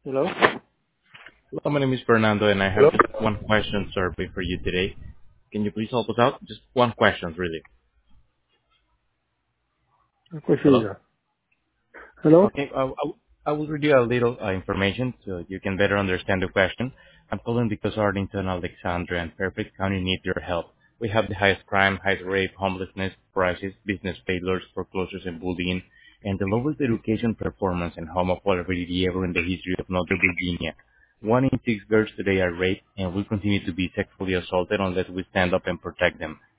Hello? Hello, my name is Fernando, and I have Hello? just one question survey for you today. Can you please help us out? Just one question, really. Hello? Cosilla. Hello? Okay, I will read you a little information so you can better understand the question. I'm calling because Arlington, Alexandria, and Fairfield County need your help. We have the highest crime, highest rape, homelessness, crisis, business failures, foreclosures, and bullying, and the lowest education performance and home affordability ever in the history of Northern Virginia. 1 in 6 girls today are raped and will continue to be sexually assaulted unless we stand up and protect them.